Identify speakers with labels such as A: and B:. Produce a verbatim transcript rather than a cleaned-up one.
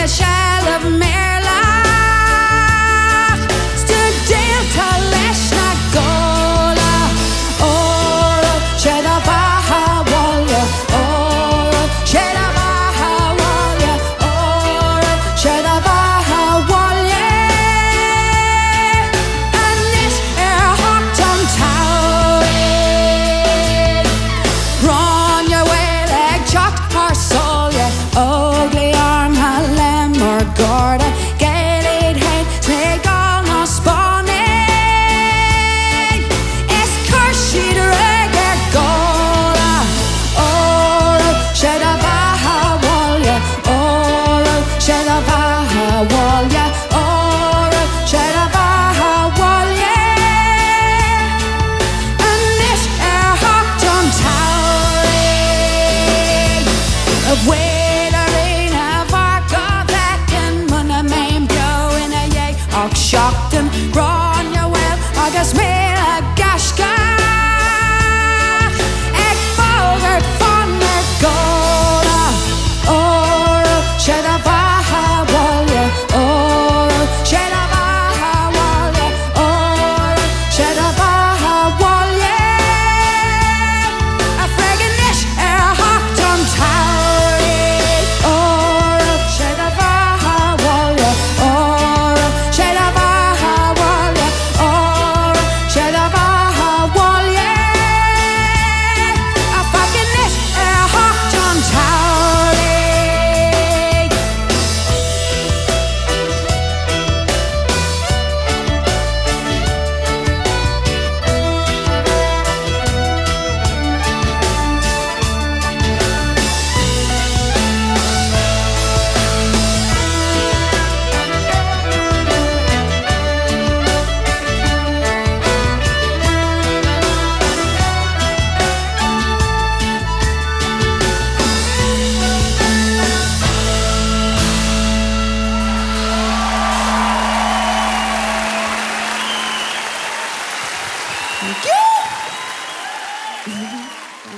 A: shell of Merlach, Stadil ta leis na gola, Oro Sheda Bahawalya, Oro Sheda Bahawalya, Oro Sheda Bahawalya. And this air Hockton Towering, run your way like Chuck or Solya, ugly arm Halem or Gorda, get it head, take all no spawning. It's Kershid Reggae Gola, Oro Sheda Bahawalya, Oro Sheda Bahawalya, Oro Sheda Bahawalya. And this air Hockton Towering, of Waitering of Arca back and Munna Main Blow in a yay, Och Shockton, Ron your well, August Mail a Gashka, Egg Folger, Fonner Gola, Oro Sheda Bahawalya, Oro Sheda Bahawalya, Oro Sheda Bahawalya. A friggin' nish air Hockton Towering, Oro Sheda Bahawalya, Oro Sheda Bahawalya, Oro Sheda Bahawalya. A fucking nish air Hockton Towering. Thank you.